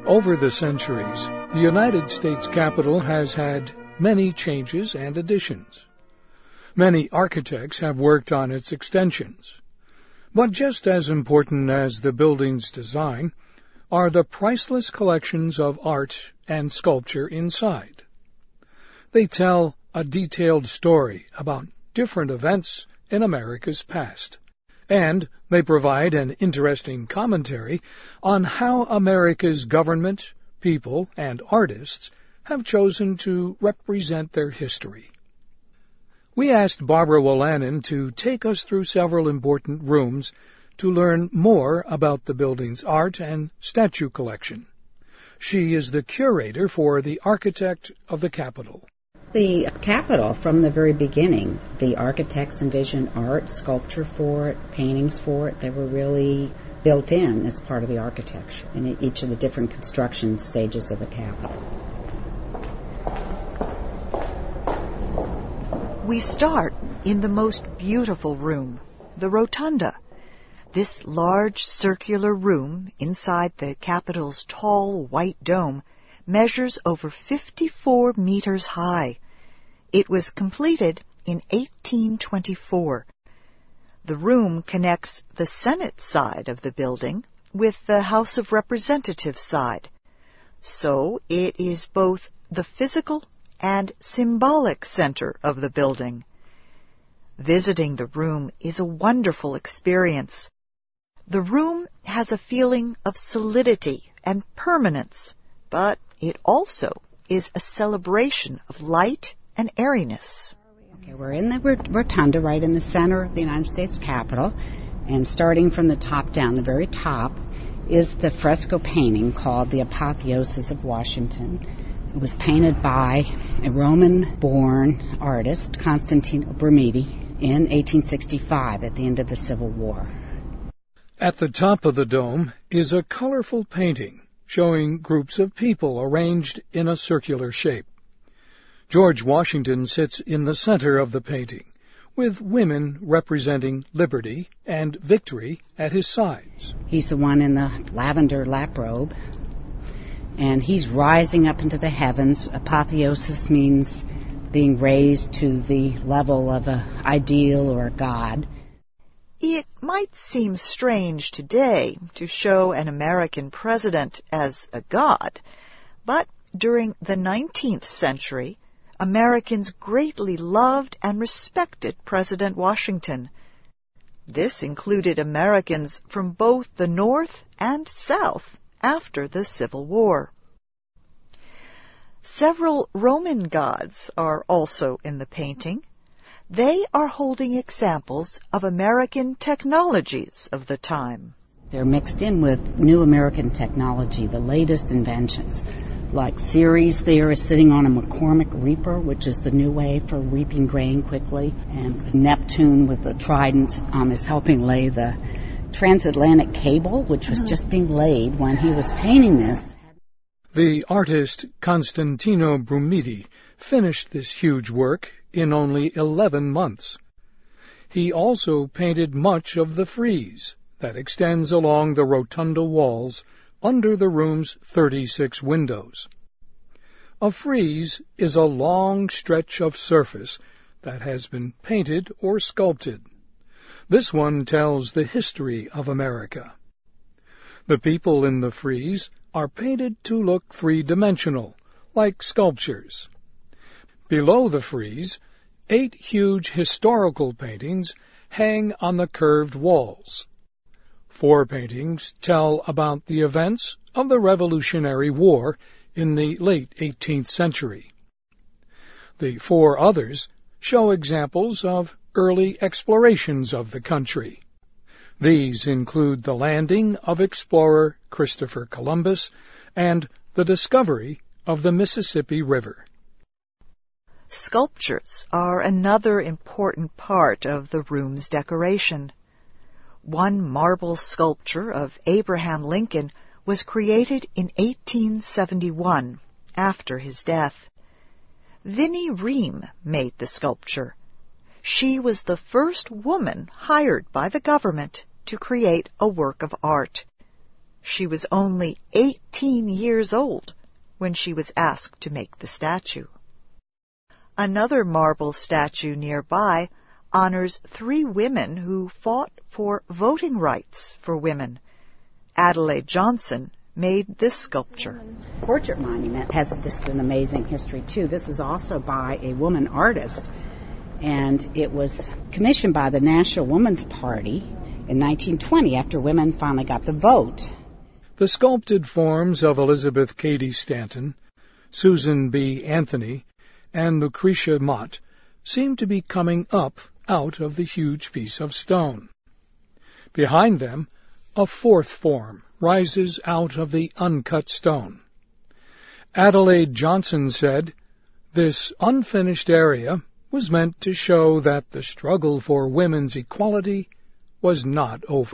Over the centuries, the United States Capitol has had many changes and additions. Many architects have worked on its extensions. But just as important as the building's design are the priceless collections of art and sculpture inside. They tell a detailed story about different events in America's past, and they provide an interesting commentary on how America's government, people, and artists have chosen to represent their history. We asked Barbara Wolanin to take us through several important rooms to learn more about the building's art and statue collection. She is the curator for the Architect of the Capitol. The Capitol, from the very beginning, the architects envisioned art, sculpture for it, paintings for it. They were really built in as part of the architecture in each of the different construction stages of the Capitol. We start in the most beautiful room, the Rotunda. This large circular room inside the Capitol's tall white dome measures over 54 meters high. It was completed in 1824. The room connects the Senate side of the building with the House of Representatives side. So it is both the physical and symbolic center of the building. Visiting the room is a wonderful experience. The room has a feeling of solidity and permanence, but it also is a celebration of light and airiness. Okay, we're in the Rotunda, right in the center of the United States Capitol, and starting from the top down, the very top, is the fresco painting called The Apotheosis of Washington. It was painted by a Roman-born artist, Constantino Brumidi, in 1865 at the end of the Civil War. At the top of the dome is a colorful painting showing groups of people arranged in a circular shape. George Washington sits in the center of the painting, with women representing liberty and victory at his sides. He's the one in the lavender lap robe, and he's rising up into the heavens. Apotheosis means being raised to the level of an ideal or a god. It might seem strange today to show an American president as a god, but during the 19th century, Americans greatly loved and respected President Washington. This included Americans from both the North and South after the Civil War. Several Roman gods are also in the painting. They are holding examples of American technologies of the time. They're mixed in with new American technology, the latest inventions. Like Ceres there is sitting on a McCormick reaper, which is the new way for reaping grain quickly. And Neptune with the trident is helping lay the transatlantic cable, which was just being laid when he was painting this. The artist Constantino Brumidi finished this huge work in only 11 months. He also painted much of the frieze that extends along the rotunda walls under the room's 36 windows. A frieze is a long stretch of surface that has been painted or sculpted. This one tells the history of America. The people in the frieze are painted to look three-dimensional, like sculptures. Below the frieze, 8 huge historical paintings hang on the curved walls. 4 paintings tell about the events of the Revolutionary War in the late 18th century. The 4 others show examples of early explorations of the country. These include the landing of explorer Christopher Columbus and the discovery of the Mississippi River. Sculptures are another important part of the room's decoration. One marble sculpture of Abraham Lincoln was created in 1871, after his death. Vinnie Ream made the sculpture. She was the first woman hired by the government to create a work of art. She was only 18 years old when she was asked to make the statue. Another marble statue nearby honors 3 women who fought for voting rights for women. Adelaide Johnson made this sculpture. The portrait monument has just an amazing history, too. This is also by a woman artist, and it was commissioned by the National Woman's Party in 1920 after women finally got the vote. The sculpted forms of Elizabeth Cady Stanton, Susan B. Anthony, and Lucretia Mott seem to be coming up out of the huge piece of stone. Behind them, a 4th form rises out of the uncut stone. Adelaide Johnson said, "This unfinished area was meant to show that the struggle for women's equality was not over."